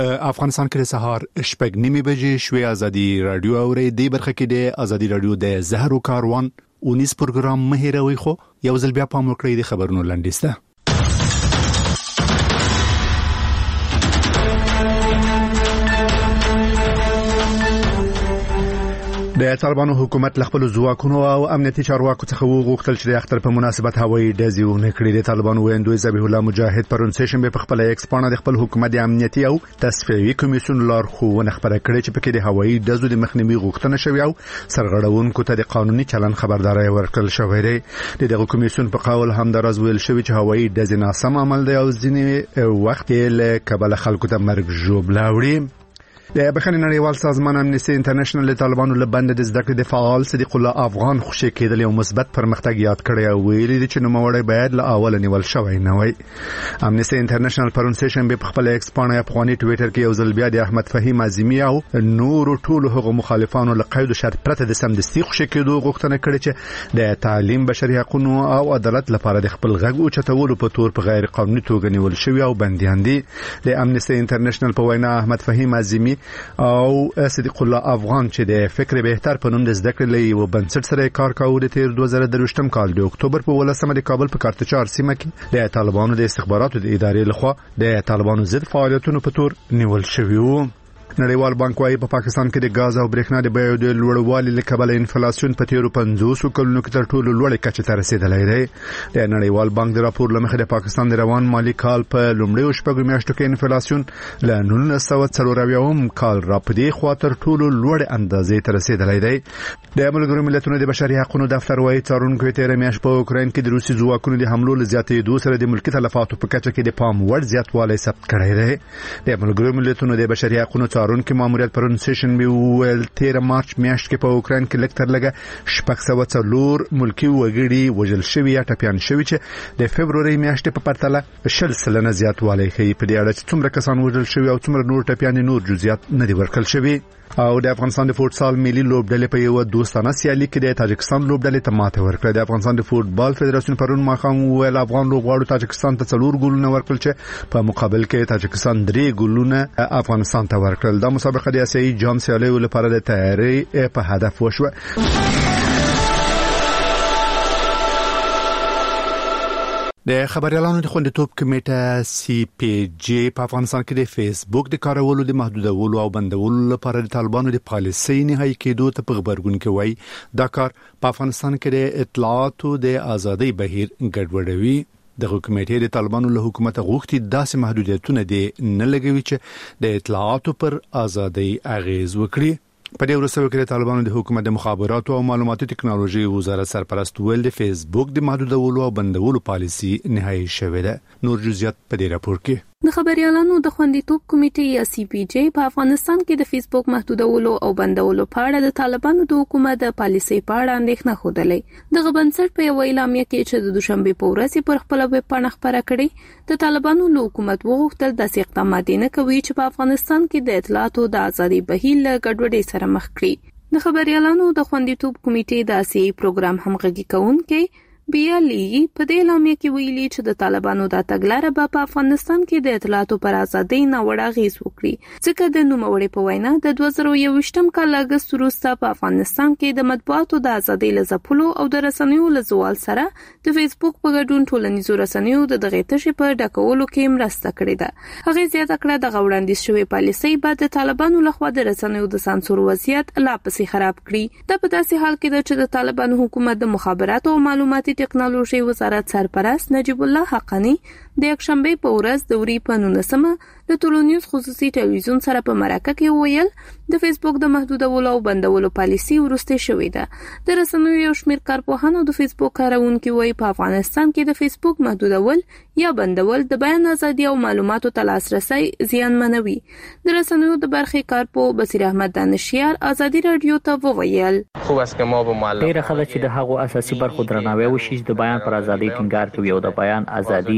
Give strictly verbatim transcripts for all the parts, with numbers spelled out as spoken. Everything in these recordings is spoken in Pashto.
افغانستان کې سهار شپږ نیمه بجې شوې. ازادي رادیو اوري دی برخه کې د ازادي رادیو د زهرو کاروان اونیس پروګرام مهیروي خو یو ځل بیا پام وکړئ د خبرونو لنډیسته. د طالبانو حکومت ل خپل ځواکونو او امنیتي چارواکو څخه وغوښتل چې د اختر په مناسبت هوایي ډزې ونه کړي. د طالبانو ویاندوی ذبیح الله مجاهد پرون سیشن په خپل ایکس پاڼه د خپل حکومت د امنیتي او تصفیوي کمیسیون لارښوونه خبره کړې چې پکې د هوایي ډزو د مخنیوي غوښتنه شوې او سرغړونکو ته د قانوني چلند خبرداري ورکړل شوې ده. دغه کمیسیون په قول هم دراز ویل شوی چې هوایي ډزې ناسم عمل دی او ځینې وخت له کبل خلکو ته مرګ ژوبله وړي. د بخښنې نړیوال سازمان امنیستي انټرنیشنل د طالبانو له بند د زده کړې د فعال صدیق الله افغان خوشی کېدل یو مثبت پرمختګ یاد کړی او ویلي دي چې نوموړی باید له اول نیول شوی نه وي. امنیستي انټرنیشنل پرون سیشن په خپل ایکس پاڼه افغاني ټویټر کې یو ځل بیا د احمد فهیم اعظمي او نور ټولو هغو مخالفانو له قید او شرط پرته د سمدستي خوشی کېدو غوښتنه کړې چې د تعلیم، بشري حقوقو او عدالت لپاره د خپل غږ او چتولو په تور په غیر قانوني توګه نیول شوی او بنديان دي. د امنیستي انټرنیشنل په وینا احمد فهیم اعظمي او صدیق الله افغان چې د فکر بهتر په نوم د زده کړې لې و بنسټ سره کار کاوه د تیر دوه زره درویشتم کال د اکتوبر په ولسمه د کابل په کارتچار سیمه کې د طالبانو د استخباراتو د ادارې لخوا د طالبانو ضد فعالیتونو په تور نیول شوی وو. نړیوال بانک وايي په پاکستان کې د غاز او برېښنا د بیو د لوړوالي له کبله انفلیسیون په تیرو پنځوس کلونو کې تر ټولو لوړه کچه ته رسیدلی دی. د نړیوال بانک د راپور لمخې د پاکستان د روان مالی کال په لومړیو شپږو میاشتو کې انفلیسیون له نولس سوه څلور اویایم کال را په دې خوا تر ټولو لوړه اندازې ته رسیدلی دی. د ملګرو ملتونو د بشري حقوقو دفتر وايي څارونکو تیر میاشت په اوکراین کې د روسي ځواکونو د حملو له زیاتېدو سره د ملکي تلفاتو په کچه کې د پام وړ زیاتوالی ثبت کړی دی. د ملګرو ملتونو د بشري حقوقو څارونکو ماموریت پرون سیشن ویل تیر مارچ میاشت کې په اوکراین کې لکتر لګه شپږ سوه څلور ملکی وګړي وژل شوي یا ټپيان شوي چې د فبروري میاشتې په پرتله شل سلنه زیاتوالی ښیي. په دې اړه چې څومره کسان وژل شوي او څومره نور ټپيان نور جزئیات نه دي ورکړل شوي. او د افغانستان د فوټسال ملي لوبډلې په یو دوستانه سیالي کې د تاجکستان لوبډلې ته ماته ورکړه. د افغانستان د فوټبال فدراسیون پرون ماښام ویل افغان لوبغاړو تاجکستان ته څلور ګولونه ورکړل چې په مقابل کې تاجکستان درې ګولونه افغانستان ته ورکړل. دا مسابقه د اسیایي جام سیالیو لپاره د تیاری په هدف وشوه. د خبريالانو د خوندیتوب کمیټه سی پی جی په افغانستان کې د فیسبوک د کارولو د محدودولو او بندولو لپاره د طالبانو د پالیسۍ نهایی کېدو ته په خبرګون کې وایي دا کار په افغانستان کې د اطلاعاتو د ازادۍ بهیر ګډوډوي. د کمیټې د طالبانو له حکومت غوښتي داسې محدودیتونه دي نه لګوي چې د اطلاعاتو پر ازادۍ اغیز وکړي. په دې ورسره کې طالبانو د حکومت د مخابراتو او معلوماتي ټکنالوژي وزارت سرپرست ویل د فیسبوک د محدودولو او بندولو پالیسي نهایی شوې ده. نور جزئیات په دې راپور کې. د خبريالانو د خوندیتوب کمیټې یا سی پی جی په افغانستان کې د فیسبوک محدودولو او بندولو په اړه د طالبانو د حکومت د پالیسۍ په اړه اندېښنه خوده. دغه بنسټ په یو اعلامیه کې چې د دوشنبه په ورځ پر خپل ویب پاڼه خبره کړې د طالبانو له حکومت وغوښتل داسې اقدامات نه کوي چې په افغانستان کې د اطلاعاتو د ازادۍ بهیر له ګډوډۍ سره مخ کړي. د خبريالانو د خوندیتوب کمیټې د اسیایي پروګرام همغږي کوونکې بیا لیږي په دې اعلامیه کې ویلي چې د طالبانو د تګلارې به په افغانستان کې د اطلاعاتو پر ازادۍ ناوړه اغېز وکړي ځکه د نوموړي په وینا د دوه زره یوویشتم کال اګست وروسته په افغانستان کې د مطبوعاتو د ازادۍ له ځپلو او د رسنیو له زوال سره د فیسبوک په ګډون ټولنیزو رسنیو د دغې تشې په ډکولو کې مرسته کړې ده. هغې زیاته کړه دغه وړاندیز شوې پالیسۍ به د طالبانو لخوا د رسنیو د سانسور وضعیت لا پسې خراب کړي. دا په داسې حال کې ده چې د طالبانو حکومت د مخابراتو او معلوماتي ټکنالوژي وزارت سرپرست نجیب الله حقانی د یکشنبه په ورځ د وری په نولسمه د ټولنیز خصوصي ټلویزیون سره په مرکه کې ویل د فیسبوک د محدودولو او بندولو پالیسي ورسته شوې ده. د رسنیو یو شمېر کارپوهانو د فیسبوک کارونکو وایي په افغانستان کې د فیسبوک محدودول یا بندول د بیان ازادي او معلوماتو ته لاسرسي زیانمنوي. د رسنیو د برخې کارپو بصیر احمد دانشیار ازادي رادیو ته وویل خو اس که ما به معلومات ډیره خبره چې د هغو اساسي برخو درناوی وشي د بیان پر ازادي ټینګار کوي او د بیان ازادي د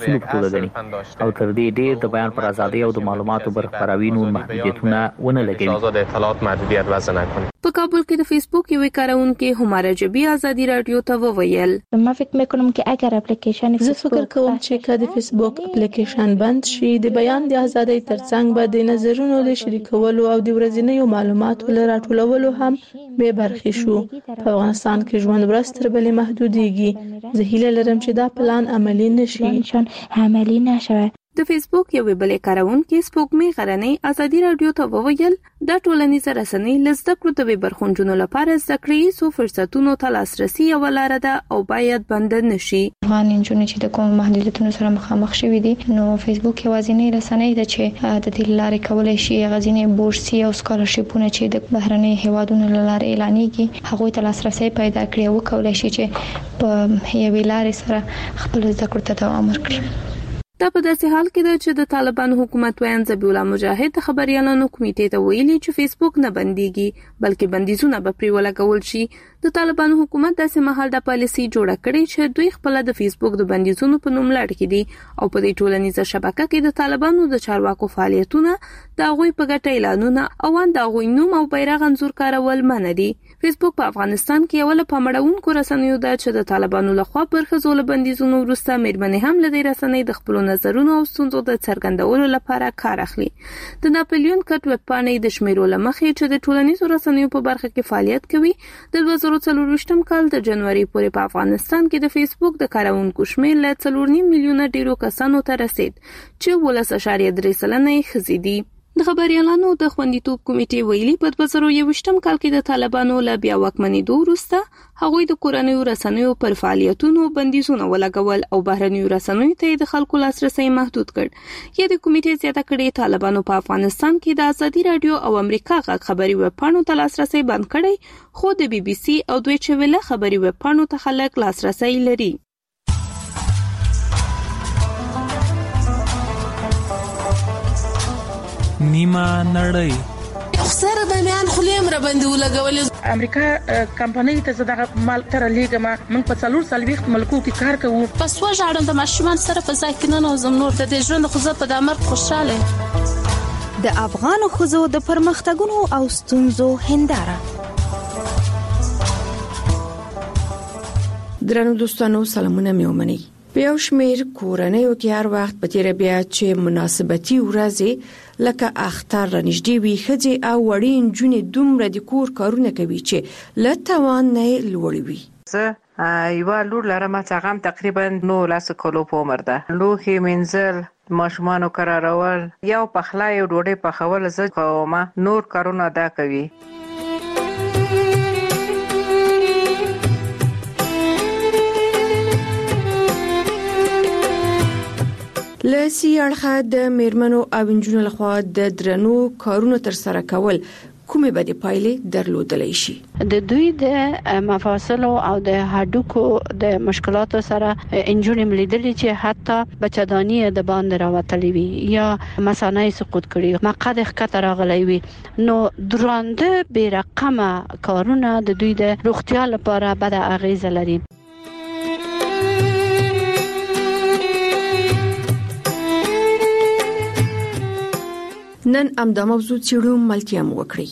مسؤل په توګه غني او تر دې ډیر د بیان پر ازادي او د معلوماتو برخوراوي نور محدودیتونه ونه لګوي. آزاد اطلاعات محدودیت وضع نکنه. په کابل کې د فیسبوک یوې کارونکې هماره جبی ازادي رادیو ته وویل ما فکر میکنم که اگر اپلیکیشن زه فکر کوم چې که د فیسبوک اپلیکیشن بند شي د بیان د ازادۍ ترڅنګ به د نظرونو د شریکولو او د ورځنیو معلوماتو له راټولولو هم به برخې شو. په افغانستان کې ژوند ورځ تر بلې محدودېږي. زه هیله لرم چې دا پلان عملی نشي. عملی نشوه. د فیسبوک یوې بلې کارونکې سپوږمۍ غرنۍ ازادي رادیو ته وویل دا ټولنیزه رسنۍ لزده کړو د ویبرخونجونو لپاره زده کړې فرصتونو ته لاسرسي یو لار ده او باید بند نشي. افغان انجونې چې د کوم محدودیتونو سره مخامخ شوي دي نو فیسبوک یوازینۍ رسنۍ ده چې د دې لارې کولای شي غزینې بورسي او سکالرشیپونه چې د بهرنۍ هیوادونو لاره اعلانېږي هغه ته لاسرسي پیدا کړي او کولای شي چې په یوې لارې سره خپل زده کړو ته دوام ورکړي. دا په داسې حال کې ده چې د طالبان حکومت وایي ذبیح الله مجاهد د خبريالانو کمیټې ته ویلي چې فیسبوک نه بنديږي بلکې بندیزونه به پرې ولګول شي. د طالبان حکومت داسې مهال د پالیسي جوړه کړې چې دوی خپل د فیسبوک د بندیزونو په نوم لړ کې دي او په دې ټولنیزه شبکه کې د طالبانو د چارواکو فعالیتونه د غوي په ګټه اعلانونه او د غوي نوم او بیرغ انزور کارول منع دي. فیسبوک په افغانستان کې یو له پامړونکو رسنیو ده چې د طالبانو لخوا برخه زول بندیزونو وروسته مېرمنې هم لدی رسنۍ د خپل نظرونو او ستونزو د څرګندولو لپاره کار اخلي. د ناپلیون کټ ویب پاڼې د شمیرو لمخې چې د ټولنیزو رسنیو په برخه کې فعالیت کوي د دوه زره څلور کال د جنوري پورې په افغانستان کې د فیسبوک د کارونکو شمېر له څلور نیم میلیونه ډیرو کسانو ته رسید چې ولس اشاریه درې سلنه یې ښځې دي. د خبريالانو د خوندیتوب کمیټې ویلي په دوه زره یوویشتم کال کې د طالبانو له بیا واکمنېدو وروسته هغوی د کورنیو رسنیو پر فعالیتونو بندیزونه ولګول او بهرنیو رسنیو ته د خلکو لاسرسي محدود کړ. یا د کمیټې زیاته کړې طالبانو په افغانستان کې د ازادي رادیو او امریکا غږ خبري ویب پاڼو ته لاسرسي بند کړی خو د بي بي سي او دویچه ویله خبري ویب پاڼو ته خلک لاسرسي لري. نیمه نړۍ خسر د میان خلیم را باندې ولګولې. امریکا کمپنۍ ته زداغه مال تر لېګما من په څلور سالويخت ملکو کې کار کوو. پس وژاړم د ماشومان سره په ځای کې نه نوزم نور د دې ژوند خو زه په دمر خوشاله. د افغان خزو د پرمختګونو او ستونزو هنداره. درنو دوستانو سلامونه مې ومنئ. په یو شمېر کورنیو کې هر وخت په تیر بیا چې مناسبتي ورځې لکه اختر رانږدې وي ښځې او وړې نجونې دومره د کور کارونه کوي چې له توان نه لوړ وي. زه یو لور لرم چې هغه تقریبا نو لاس کلو په عمر ده. لوښي مینځل ماشومانو قرارول یو پخلای او ډوډۍ پخول زه کوم نور کارونه دا کوي. لسی اړخه د میرمنو او انجونو لخوا د درنو کارونو تر سره کول کومې بدې پایلې درلودلای شي. د دوی د مفاصلو او د هډوکو د مشکلاتو سره انجونې ملیدلې چې حتی بچدانی د باندې راوتلې وي یا مثانه سقوط کړي مقعد ښکته راغلی وي. نو درانده بې رقمه کارونه د دوی د روغتیا لپاره بد اغیزه لري. نن امدا موضوع چیرو ملتیا مو وکړي.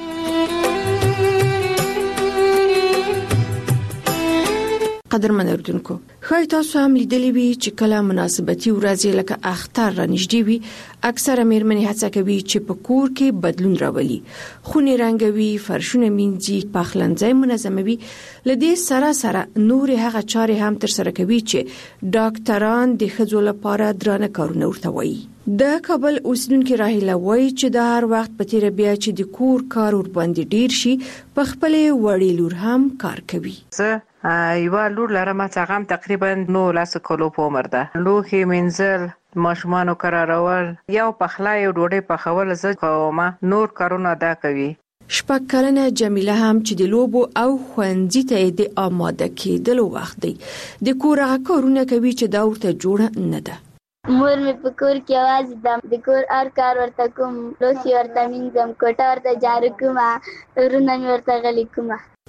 قدرمن اردوونکو خای تاسو هم لیدلی وی چې کله مناسبتي ورځې لکه اختر رانږدې وي اکثره میرمنې هڅه کوي چې په کور کې بدلون راولي. خونې رنګوي، فرشونه مینځي، پخلنځي منظموي. لدې سره سره نور هغه چارې هم تر سره کوي چې ډاکټران د ښځو لپاره درانه کارونه ورته وایي. د کابل اوسیدونکو راهیله وایي چې د هر وخت په تیر بیا چې د کور کار ور باندې ډیر شي په خپل وړي لور هم کار کوي. زه یو لور لرم چې هغه تقریبا نو لاس کلو په عمر ده. لوښي مینځل ماشومانو قرارول یو پخلای او ډوډۍ پخول زه کوم نور کارونه دا کوي. شپږ کلنه جمیله هم چې د لوبو او خوندې ته د آماده کېدلو وخت دی د کور هغه کارونه کوي چې دا ورته جوړه نه ده. مور مې په کور کې आवाज دم د کور هر کار ورته کوم، لوښي ورته مینځم، کوټه ورته جارو کوم، ورونه مې ورته غلي کوم.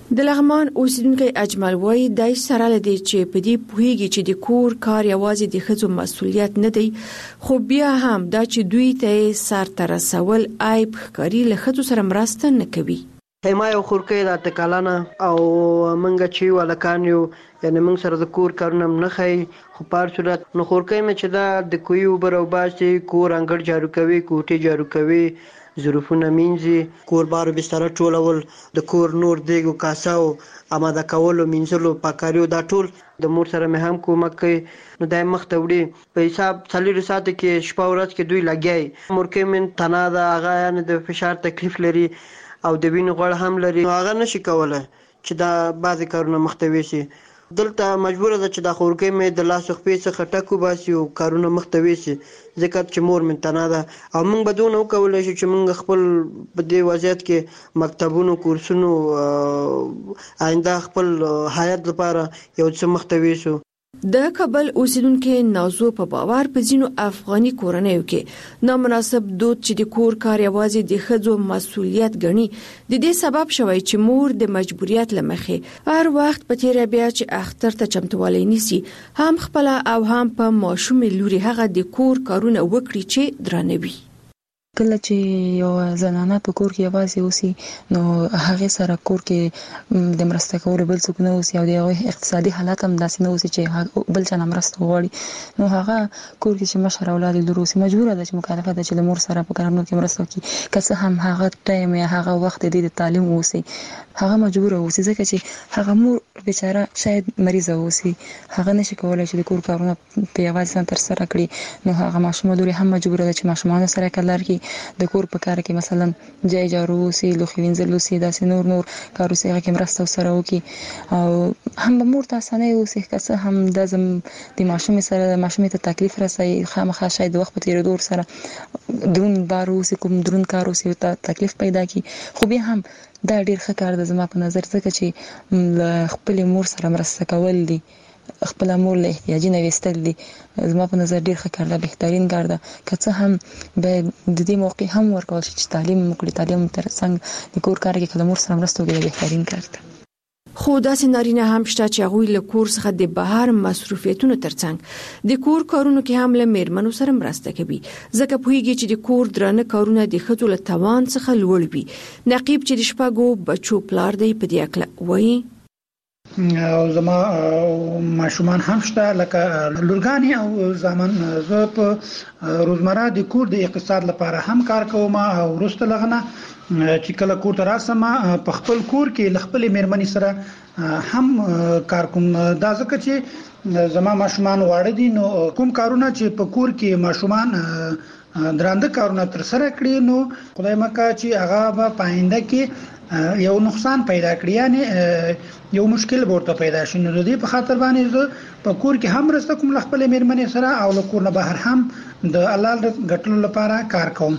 د لغمان اوسیدونکو اجمل وای د سره لدی چې په دې پوهیږي چې د کور کار یوازې د ښځو مسولیت نه دی، خو بیا هم دا چې دوی ته سر تر رسول عیب ښکاري له ښځو سره مرسته نه کوي. ما یو خورکې د تکالانه او منګه چې ولکان یو یعنی موږ سره د کور کارونه نه خي، خو په هر صورت نو خورکې مې چې دا د کوی اوبر او باسي کور انګړ جارو کوي، کوټې جارو کوي، ظروفونه مینځي، کور بار بستر ټولول، د کور نور دیګو کاساو اماده کولو، مینځلو، پاکاریو، دا ټول د مور سره مې هم کومک کوي. نو دای مخ ته وړي په حساب څلور ساعت کې شپه ورځ کې دوی لګي. مورکې من تنا دا هغه یعنی د فشار تکلیف لري او د وینې غوړ هم لري، هغه نشي کولای چې دا بعضی کارونه مختوي شي. دلته مجبور ده چې د خورکې مې د لاس خپې څخه ټکو باسي او کارونه مختوي شي، ځکه چې مور من تنا ده او موږ بدون وکولای شو چې موږ خپل په دې وضعیت کې مکتبونو، کورسونو، آینده خپل حیات لپاره یو څه مختوي شو. د کابل اوسیدونکو نازو په باور په ځینو افغاني کورنیو کې نامناسب دود چې د کور کار یوازې د ښځو مسولیت ګڼي د دې سبب شوی چې مور د مجبوریت لمخې هر وخت په تیر بیا چې اختر ته چمتووالی نیسي، هم خپل او هم په ماشوم لوري هغه د کور کارونه وکړي چې درنوي. کله چې یو زنانه په کور کې یوازې اوسي نو هغه سره کور کې د مرسته کولو بل څوک نه اوسي او د اقتصادي حالت هم داسې نه اوسي چې بل چا مرسته وغواړي، نو هغه کور کې چې مشر اولاد لري اوسي مجبور ده چې مکلفه ده چې د مور سره په کارونو کې مرسته وکړي، که څه هم هغه ټایم یا هغه وخت د تعلیم اوسي هغه مجبور اوسي، ځکه چې هغه مور بیچاره شاید مریضه اوسي، هغه نشي کولای چې د کور کارونه په یوازې تر سره کړي، نو هغه ماشوم لري هم مجبور ده چې ماشومان سره کار کوي، د کور په کار کې مثلا جای جارو سي، لوخي وینځل سي، داسې نور نور کارو سي هغه مرسته سره وکي او هم به مور تاسو نه اوسي، که څه هم د زم د ماشوم سره د ماشوم ته تکلیف راسي، خامخا شاید وخت په تیرېدو سره درون بارو سي، کوم درون کارو سي ته تکلیف پیدا کی، خو به هم دا ډیر ښه کار ده زما په نظر، ځکه چې خپل مور سره مرسته کول دي، خپل مور له احتیاجي نه وستل دي، زما په نظر ډیر ښه کار ده، بهترین کار ده، که څه هم به د دې موقع هم ورکول شي چې تعلیم وکړي، تعلیم تر څنګ د کور کار کې کله مور سره مرسته وکړي بهترین کار ده. خو داسې نارینه هم شته چې هغوی له کور څخه د بهر مصروفیتونو ترڅنګ د کور کارونو کې هم له میرمنو سره مرسته کوي، ځکه پوهیږي چې د کور درانه کارونه د ښځو له توان څخه لوړ وي. نقیب چې د شپږو بچو پلار دی په دې اړه وایي او زما ماشومان هم شته لکه لورګانی او زامن، زه په روزمره د کور د اقتصاد لپاره هم کار کوم او وروسته لغنه چې کله کور ته راسم په خپل کور کې خپل میرمنې سره هم کار کوم، دا ځکه چې زما ماشومان واړه دي، نو کوم کارونه چې په کور کې ماشومان درانده کارونه تر سره کړی نو خدای مکه چې هغه په پاینده کې یو نقصان پیدا کړی، یعنی یو مشکل ورته پیدا شي، نو د دې په خاطر باندې زه په کور کې هم رسته کوم خپل میرمنې سره او له کور نه بهر هم د حلال ګټلو لپاره کار کوم.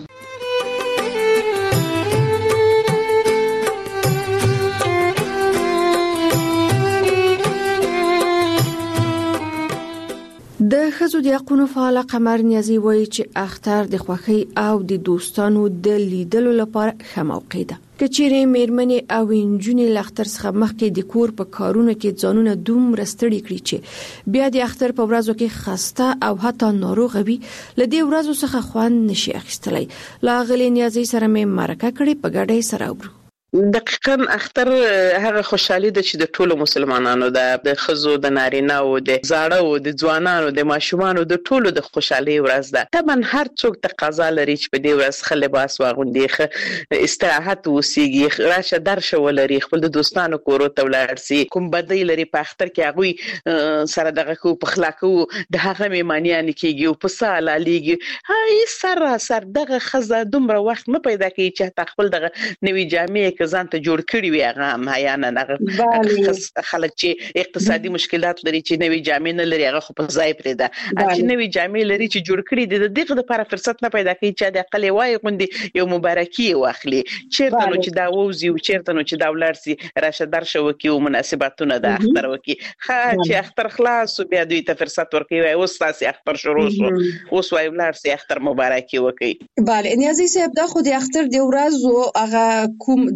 د ښځو د حقوقو فعال قمر نیازي وایي چې اختر د خوښۍ او د دوستانو د لیدلو لپاره ښه موقع ده. که چیرې میرمنې او انجونې له اختر څخه مخکې د کور په کارونو کې ځانونه دومره ستړي کړي چې بیا د اختر په ورځو کې خسته او حتی ناروغه وي، له دې ورځو څخه خوند نشي اخیستلی. له هغې نیازي سره مې مرکه کړې، په ګډه سره وبرو. دقیقاً اختر هغه خوشحالي ده چې د ټولو مسلمانانو ده، د ښځو، د نارینه او د زاړه او د ځوانانو، د ماشومانو، د ټولو د خوشحالي ورځ ده. طبعا هر څوک تقاضا لري چې په دې ورځ ښه لباس واغوندي، ښه استراحت وسیږي، راشه درشه ولري، خپل د دوستانو کورو ته ولاړ سي، کوم بدی لري په اختر کې هغوی سره دغه کو په خلا کو د هغه میمانیان کېږي او په ساله لیږي. هاي سره سر دغه ښځه دومره وخت نه پیدا کوي چې خپل دغه نوې جامې ځان ته جوړ کړی وي، هغه هم حیانا هغه خلک چې اقتصادي مشکلات لري چې نوې جامې نه لري هغه خو په ځای پرې ده، چې نوې جامې لري چې جوړ کړي دي د دغه لپاره فرصت نه پیدا کوي چې د اقل وای غوندي یو مبارکي واخلي، چیرته نو چې دا ووزي او چیرته نو چې دا ولر سي راشه درشه وکي او مناسباتونه د اختر وکي، ښه چې اختر خلاص بیا دوی ته فرصت ورکوي اوس تاسو اختر شروع شو اوس وای ولر سي اختر مبارکي وکي. bale نیازي صاحب دا خو د اختر د ورځو هغه کوم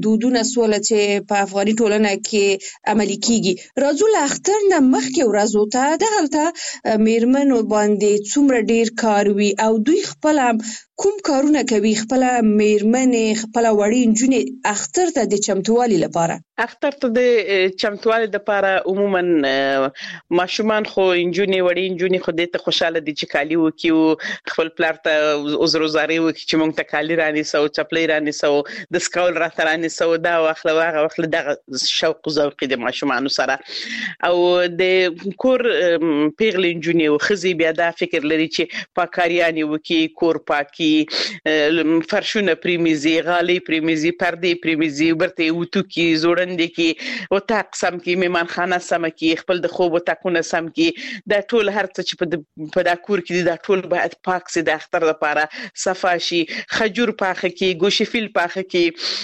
دودونه سول چې په افغاني ټولنه کې عملي کیږي. راځو له اختر نه مخکې ورځو ته دغلته میرمن باندې څومره ډیر کار وي او دوی خپل کوم کارونه کوي، خپل میرمنې خپل وړي نجونې اختر ته د چمتووالي لپاره؟ اختر ته د چمتووالي لپاره عموما ماشومان خو نجونې وړي نجونې خو دې ته خوشاله دي چې کالي وکړي، خپل پلار ته عذرزاري وکړي چې موږ ته کالي رانیسو، چپلې رانیسو، د سکول راته رانیسو. دا واخله هغه واخله دغه شوق ذوق د ماشومانو سره. او د کور پیغلې نجونې او ښځې بیا دا فکر لري چې پاکاریانې وکړي، کور پاکي، فرشونه پریمیزي، غالي پریمیزي، پردې پریمیزي، برته وټو کی زوړندې کی او تاق سم کی، میمانخانه سم کی، خپل د خوب وټاکونه سم کی. دا ټول هر څه چې په دا کور کې دا ټول باید پاک سي د اختر لپاره صفا شي. خجور پاخه کی، گوشفیل پاخه کی.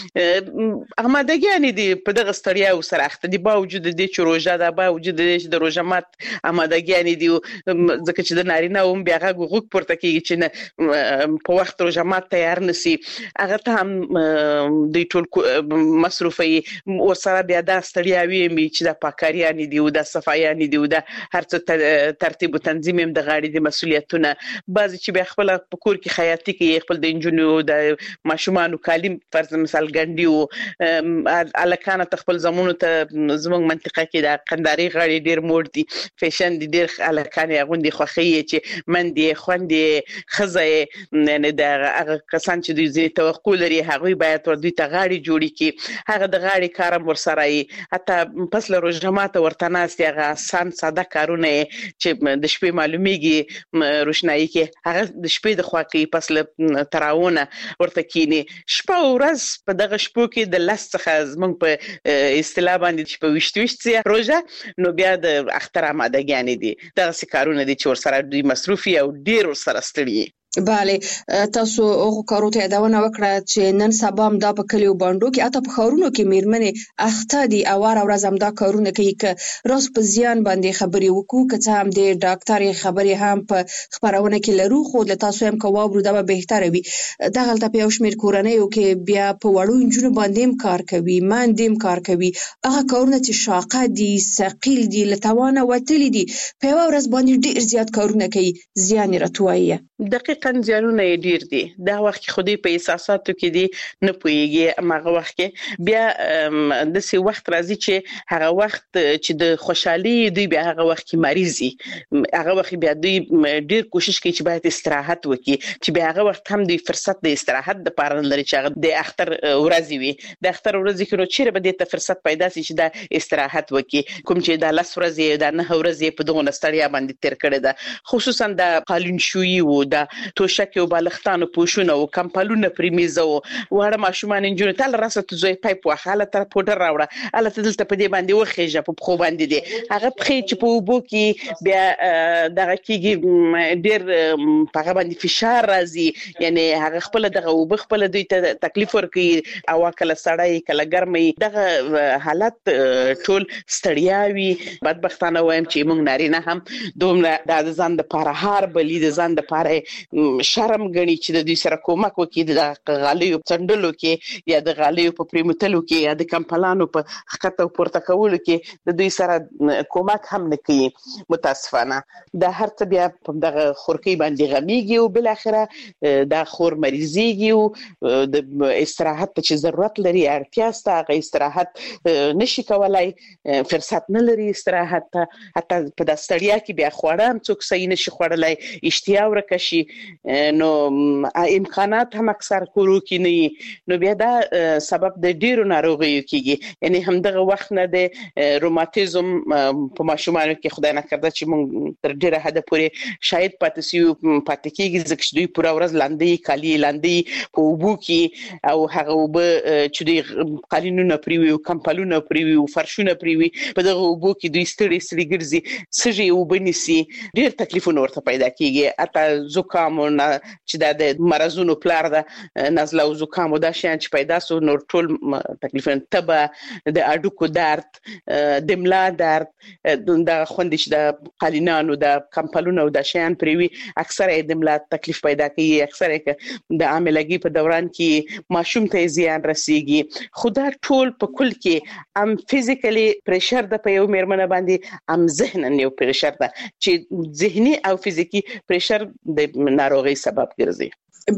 آمادګیان دي په دغه ستړیا سره اخته دي، باوجود د چې روزه ده، باوجود د چې د روزه مات آمادګیان دي، ځکه چې د نارینه هم بیا غوږ پورته کیږي چې په وخت روزه مات تیار نسی. هغه ته هم د ټول مصرفي ورسره بیا دا ستړیاوي می چې د پاکاریان دي او د صفایان دي او د هر څه ترتیب او تنظیم هم د غاړي د مسولیتونه. بعضی چې بیا خپل په کور کې خیاطي کوي، خپل د انجونو د ماشومانو کالیم فرض مثال ګنډي او الکانه تخپل زمونو ته زموږ منطقه کې د قنداري غاړي ډیر موډ دي، فیشن دي، ډیر الکانه غوندي خوخي چې مندي خوندې خزه نه د هغه کسان چې دوی زی توقع لري هغه باید ور دوی ته غاړي جوړي کی. هغه د غاړي کارم ورسره ای، حتی پس له روزمات ورته ناست هغه آسان ساده کارونه چې د شپې معلومیږي روشنايي کې هغه د شپې د خوا کې پس له تراونه ورته کینی. شپه او ورځ په دغه شپو کې د لاس څخه زمونږ په اصطلاح باندې چې په وشت وشت سي روزه نو بیا د اختر آمادګیان دي، دغه کارونه دي چې ورسره دوی مصروفي او ډیر ورسره ستړي. بله، تاسو هغه کارو ته یادونه وکړه چې نن سبا هم دا په کلیو باندې کې اته په خارونو کې میرمنې اخته دي او ور ورځ هم دا کارونه کوي. ک راس په زیان باندې خبري وکړو، که څه هم د ډاکټر خبري هم په خبرونه کې لرو، خو د تاسو هم کوابرو دا به بهتره وي. دغه ته په یو شمیر کورنیو کې بیا په وړو انجونو باندې هم کار کوي، باندې هم کار کوي. هغه کارونه چې شاقه دي، ثقيل دي، لتوانه وتلی دي، په یو ورځ باندې ډیر زیات کارونه کوي. زیان راتوي دقیقاً ځانونه ډیر دي. دا وخت کې خودي په احساساتو کې دي نه پويږي. هغه وخت کې بیا د سی وخت راځي چې هغه وخت چې د خوشحالي دی بیا هغه وخت کې مریضي، هغه وخت بیا دوی ډیر کوشش کوي چې باید استراحت وکړي، چې بیا هغه وخت هم دوی فرصت د استراحت د پاره لري چې هغه د اختر ورځ وي. د اختر ورځ کې نو چیرې به د فرصت پیدا شي چې د استراحت وکړي. کوم چې د لاس ورځ د نه ورځ په دغه نستړیا باندې تیر کړي ده، خصوصا د قالین شویی او د توشک او بالښتانو پوښونه او کمپلونه پریمیزه او وړه ماشومان انجونو تل راسه ته زوی پایپ واخاله تر پودر راوړه، اله ته دلته په دې باندې وخېږه په خو باندې دي هغه پخې چې په وبو کې بیا دغه کېږي ډېر په باندې فشار راځي، یعنی هغه خپل دغه وب خپل دوی ته تکلیف ورکي او کله سړی کله ګرمي. دغه حالت ټول ستړیاوي بدبختانه وایم چې موږ نارینه هم دومره د ځان د پاره هار بلی د ځان د پاره شرم غني چې د دې سره کومک وکړي د غالیو څنډلو کې یا د غالیو په پریمتلو کې یا د کمپلانو په خطه پورته کولو کې د دوی سره کومک هم نه کوي. متاسفانه د هر څه بیا په دغه خورکی باندې غمیږي او بل اخره د خور مریضيږي او د استراحت چې ضرورت لري اړتیا ستا غي استراحت نشي کولای، فرصت نه لري استراحت ته، حتی په د ستړیا کې بیا خوړم څوک صحیح نشي خوړلای، اشتیا ورکشي، نو امکانات هم اکثر کورو کې نه، نو بیا دا سبب د ډیرو ناروغیو کېږي. یعنی همدغه وخت نه د روماتیزم په ماشومانو کې خدای نه کړه چې موږ تر ډیره حد پورې شاید پاتې سیو پاتې کېږي ځکه دوی پورا ورځ لاندې کالی لاندې په وبو کې او هغه وب چې دوی قالینونه پریوي او کمپلونه پریوي او فرشونه پریوي په دغه وبو کې دوی ستړي ستړي ګرځي، سږي وبنسي، ډیر تکلیفونه ورته پیدا کېږي. اته زکام زکام او چې د مرزونو پلار ده نزله او زکام او دا شیان چې پیدا سو نور ټول تکلیفونه تبه د اډوکو درد د ملا درد د خوندش د قالینانو د کمپلونو د شیان پریوي اکثره د ملا تکلیف پیدا کوي اکثره د عاملګي په دوران کې ماشوم ته زیان رسیږي خدا ټول په کل کې ام فزیکلی پریشر د په یو میرمنه باندې ام ذهن یو پریشر ده چې ذهني او فزیکی پریشر د ناروغي سبب ګرځي.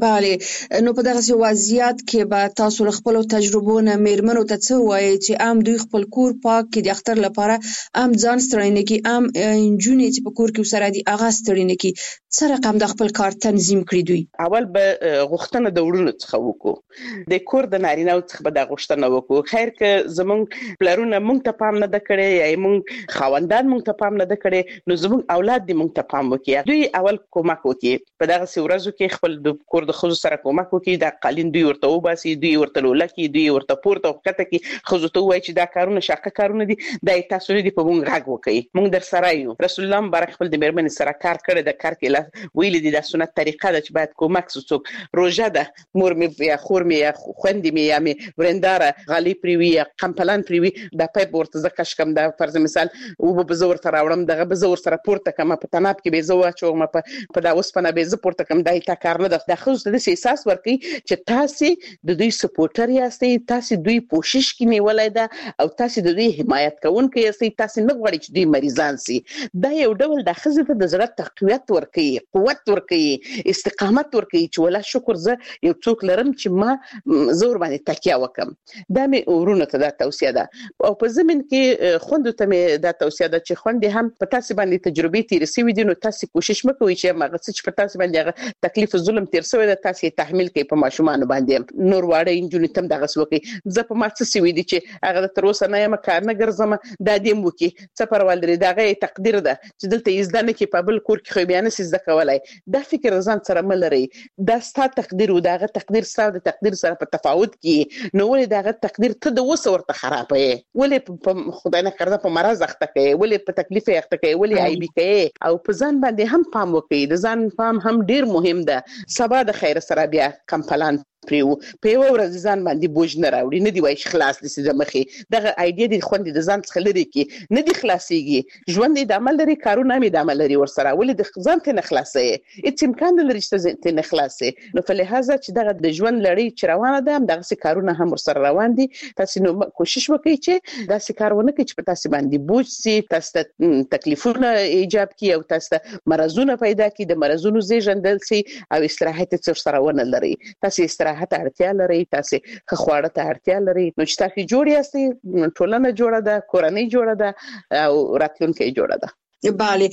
بله نو په دغه وضعیت کې به تاسو خپل تجربو نه میرمنو ته څه وایي چې ام دوی خپل کور پاک کړي د اختر لپاره ام ځان ستړي نه کړي ام انجونې چې په کور کې وسره دي هغه ستړي نه کړي څه رقم د خپل کار تنظیم کړی دوی. اول به غوښتنه د وړونو څخه وکړو د کور د نارینه څخه به د غوښتنه وکړو خیر که زمونږ پلرونه مونږ ته پام نه د کړي یا مونږ خاوندان مونږ ته پام نه د کړي نو زمونږ اولاد دې مونږ ته پام وکړي دوی اول کومک وکړي په دغه ورځو کې خپل د کور د خزو سره کومک وکړي د قالین دوی ورته وباسي دوی ورته لولکي دوی ورته پورته وکړه کې خزو ته وایي چې دا کارونه شاقه کارونه دي د تاسو لري په مونږ غږ وکړي مونږ در سره یو رسول الله مبارک خپل د میرمنې سره کار کړی د کار کې ویل دي د سنت طریقه ده چې باید کومک وڅوک روزه ده مور مې یا خور مې یا خويندې مې یا مې ورنداره غالي پریوي یا کمپلان پریوي د پایپ ورته زکه شکم د فرض مثال او به زور تر راوړم دغه به زور سره پورته کما په تناب کې به زو اچوم په په دا وسپنه به ز پورته کم دای تا کار نه ده د خو د احساس ورکي چې تاسو د دوی سپورټر یاستئ تاسو دوی کوشش کې نیولای ده او تاسو د دوی حمایت کوونکي یاستئ تاسو نه غواړئ چې دوی مریضان سي دا یو ډول د خزه ته د زړه تقویت ورکي قوت ورکي استقامت ورکي چې ولا شکر زه یو څوک لرم چې ما زور باندې تکیه وکم دا مې ورونه ته د توصیه ده او په زمين کې خوند ته مې د توصیه ده چې خوند هم په تاسو باندې تجربې تیر سوي دي نو تاسو کوشش وکوي چې مغه چې په تاسو باندې تکلیف ظلم تیر سوی د تاسو تحمل کوي په ماشومان باندې نور واړه انجونی تم دغه سوکي زه په ما څه سوي دي چې هغه تر اوسه نه یم کار نه ګرځم د دې مو کې څه پرول لري دغه تقدیر ده چې دلته یزدانه کې په بل کور کې خو بیان سیز د کولای دا فکر ځان سره ملري دا ستاسو تقدیر او دغه تقدیر سره د تقدیر سره په تفاوت کې نو ولې دغه تقدیر ته د وسه ورته خرابې ولې په خدای نه کړه په مرز اخته کوي ولې په تکلیف اخته کوي ولې ای بي کوي او په ځان باندې هم پام وکړي د ځان پام هم ډیر مهم ده سبا د خیر سره بیا کمپلان پریو په یو ورځ ځان باندې بوج نه راوړي نه دی وای خلاص دي د مخې دغه ایډیا د خوندې د ځان څخه لري کې نه دی خلاصيږي ژوند د عمل لري کارونه مې د عمل لري ور سره ولې د ځان ته نه خلاصي هیڅ امکان لري چې ته نه خلاصي نو په لحاظه چې دغه د ژوند لړۍ چې روانه ده دغه څه کارونه هم ور سره روان دي تاسو نو کوشش وکړئ چې دا څه کارونه کوي چې په تاسو باندې بوج سي تاسو تکلیفونه ایجاب کوي او تاسو مرزونه پیدا کوي د مرزونو زیږندل سي او استراحت څر سره ونه لري تاسو استراحت ته اړتیا لري تاسو خواړه ته اړتیا لري نو چې تاسو جوړ یاستئ ټولنه جوړه ده کورنۍ جوړه ده او راتلونکي جوړه ده بله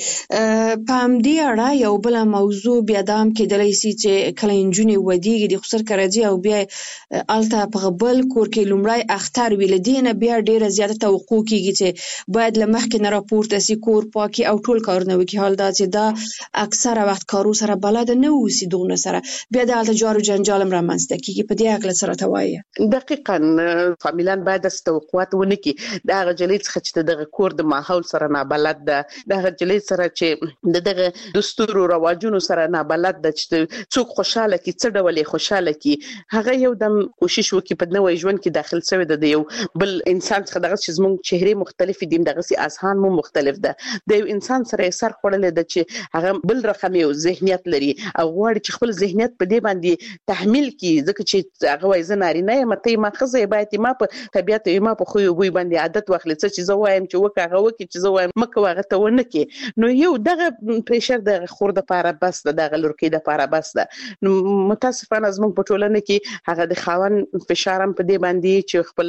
په همدې اړه یو بل موضوع بیا د هم کېدلی سي چې کله نجونې ودیږي د خسر کراځي او بیا الته په بل کور کې لومړی اختر ویل دي نه بیا ډیره زیاته توقع کیږي چې باید له مخکې نه راپورته سي کور پاکي او ټول کارونه وکړي حال دا چې دا اکثره وخت کارو سره بلد نه اوسي دغه سره بیا د الته جارو جنجال رامنځته کیږي په دې اړه سره توایي دقیقاً فامیلان باید د توقعات ونه کی دا غجلې څخه چې دغه کور د ماحول سره نه بلد ده دغه جلې سره چې دغه دستور او رواجونو سره نه بلد د څوک خوشاله کی څه ډول خوشاله کی هغه یو دم کوشش وکي په نوې ژوند کې داخل شوی د یو بل انسان څخه دغه چې زموږ چهره مختلف دي دغه سي اذهان مو مختلف ده د یو انسان سره سر خړلې د چې هغه بل رقم یو ذهنیت لري او غواړي چې خپل ذهنیت په دې باندې تحمل کی ځکه چې هغه وای زناري نه مته ما خزه باید ما په طبيعت ما په خو یو بوی باندې عادت واخلې چې زه وایم چې وکړه هغه وکړي چې زه وایم مکه هغه ته ونه کی نو یو دغه پریشر د خور د پاره بس د دغه لورکې د پاره بس ده نو متاسفانه زموږ په ټولنه کې هغه د خاون فشارم په دې باندې چې خپل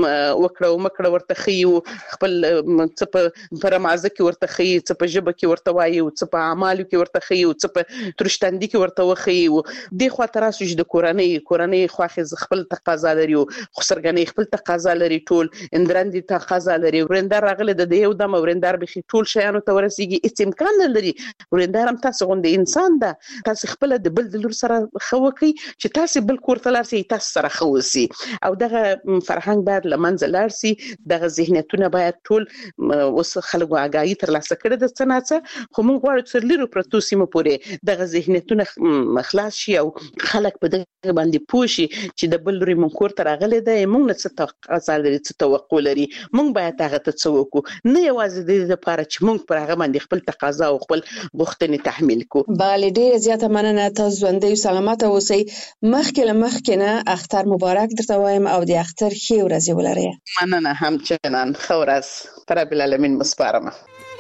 وکړو مکړه ورته خيو خپل څه په پرمازه کې ورته خي څه په جبه کې ورته وایي څه په اعمالو کې ورته خي څه په ترشتندي کې ورته وخي د خو تر اسو د کورنۍ کورنۍ خواخې خپل تقاضا لري خسرګنې خپل تقاضا لري ټول اندرندي تقاضا لري ورندار راغله د یو د مورندار به ټول شیانو ته ورسیږي هیڅ امکان نه لري. ورندارم تاسو غونډه انسان ده، تاسو خپل د بل د لور سره خوکي چې تاسو بل کور ته لارسي تاسو سره خوسي او دغه فرهنګ باید لمنځه لاړ شي. دغه ذهنیتونه باید ټول اوس خلکو آگاهی تر لاسه کړي د څناڅه، خو موږ غواړو چې لرو پروتو سیمه پورې دغه ذهنیتونه خلاص شي او خلک په دغه باندې پوه شي چې د بل لوري مونږ کور ته راغلي دی، موږ نه څه توقع لري څه توقع لري، موږ باید هغه ته څه وکړو، نه یوازې د دې لپاره چې موږ پر هغه باندې خپل تقاضا او خپل غوښتنې تحمیل کړو. بله ډیره زیاته مننه، تاسو ژوندۍ او سلامته اوسئ. مخکې له مخکې نه اختر مبارک درته وایم او د اختر ښې ورځې ولرئ. مننه همچنان، ښه ورځ پر رب العالمین مسپارم.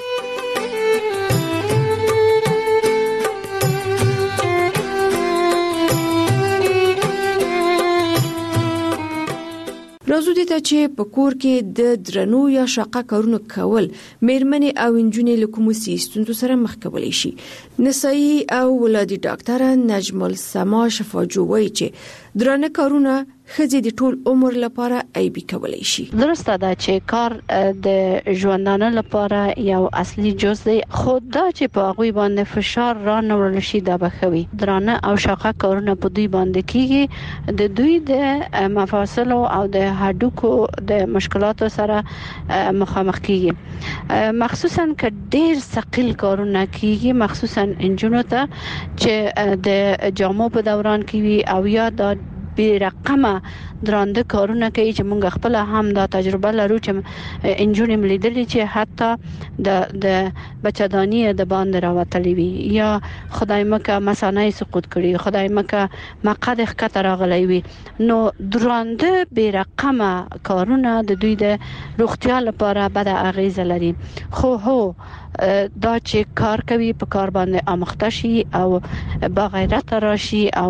راځو دې ته چې په کور کې د درنو یا شاقه کارونو کول مېرمنې او نجونې له کومو ستونزو سره مخ کولی شي. نسایي او ولادي ډاکټره نجم السما شفاجو وایي چې درنه کارونه ښځې د ټول عمر لپاره عیبي کولی شي. درسته ده چې کار د ژوندانه لپاره یو اصلي جز دی، خو دا چې په هغوی باندې فشار را نه وړل شي دا به ښه وي. درانه او شاقه کارونه په دوی باندې کیږي، د دوی د مفاصلو او د هډوکو د مشکلاتو سره مخامخ کیږي، مخصوصا که ډیر ثقيل کارونه کیږي، مخصوصا انجونو ته چې د جامو په دوران کې وي او یا د بی رقمه درانده کارونه کوي چې مونږ خپل هم دا تجربه لرو چې انجونې ملیدلې چې حتی د د بچدانی د باندې راوتلې وي یا خدای مکه مسانه سقوط کړي، خدای مکه مقد ښکته راغلی وي. نو درانده بی رقمه کارونه د دوی د روغتیا لپاره بد اغیزه لري، خو هو دا چې کار کوي په کار باندې آموخته شي او با غیرت راشي او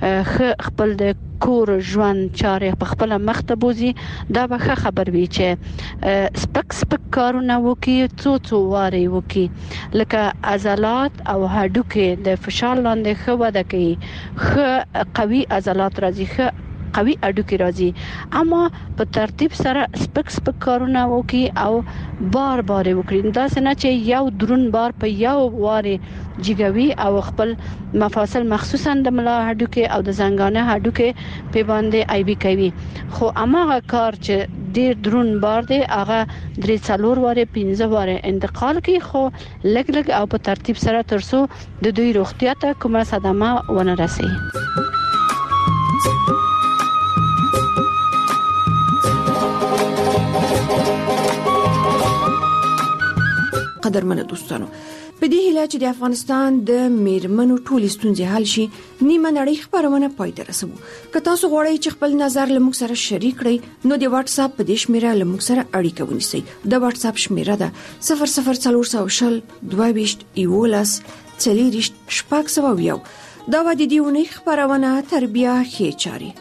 خپل د کور ژوند چارې په خپل مخ ته بوزي، دا به ښه خبر وي چې سپک سپک کارونه وکي، څو څو واري وکي، لکه عضلات او هډوکي د فشار لاندې ښه وده کوي، ښه قوي عضلات راځي، ښه قوي اډوکی راځي، اما په ترتیب سره سپک سپک کارونه وکي او بار بار وکړي. دا څنګه چې یو درون بار په یو واره جګوي او خپل مفاصل مخصوصا د ملا هډوکی او د زنګانه هډوکی په باندې ایبي کوي، خو اماغه کار چې ډیر درون بار دی هغه درې څلور واره پنځه واره انتقال کوي، خو لګ لګ او په ترتیب سره ترسو د دوی روغتیا ته کومه صدمه ونه رسي. قدرمنه دوستانو، په دې هیله چې د افغانستان د میرمنو ټولې ستونزې حل شي، نیمه نړۍ خبرونه پای ته رسوو. که تاسو غواړئ چې خپل نظر له موږ سره شریک کړئ نو د واتس اپ په دې شمیره له موږ سره اړیکه ونیسئ. د واتس اپ شمیره ده صفر صفر څلور سوه شل دوه ویشت یولس څلوېښت شپږ سوه یو. دا و د دې اونۍ خبرونه تربیه ښې چارې.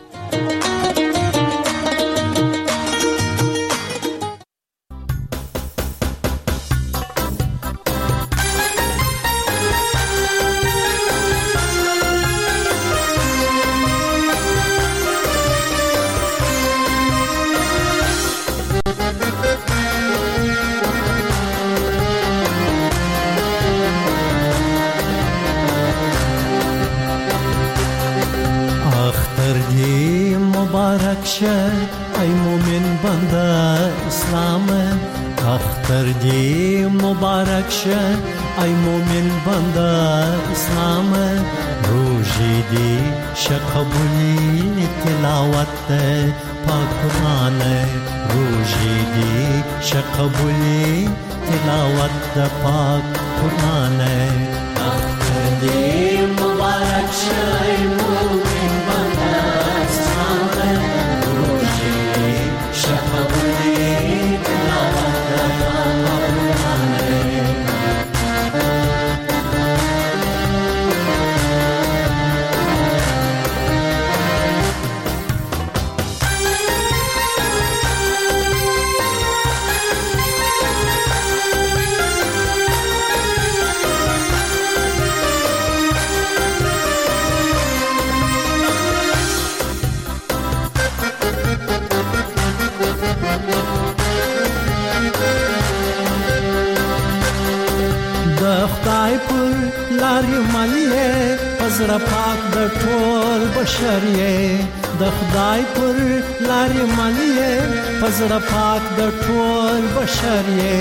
ای مومن بنده اسلام اختر دی مبارک شه، ای مومن بنده اسلام روزی دی شقبولی تلاوت پاک قرآن، روزی دی شقبولی تلاوت پاک قرآن. اختر دی مبارک شه، ای مومن بنده اسلام لارې ملې پزړه پاک د ټول بشر یې د خدای پر لارې ملې پزړه پاک د ټول بشر یې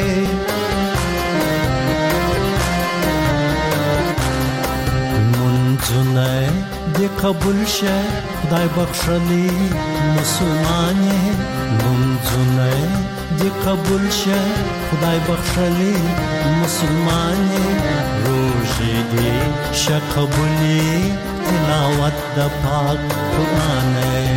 منځونه دې قبول شه خدای بخښلي مسلمان یې منځونه دې قبول شه خدای بخښلي مسلمان یې روزي دې شه قبولي تلاوت د پاک قرآن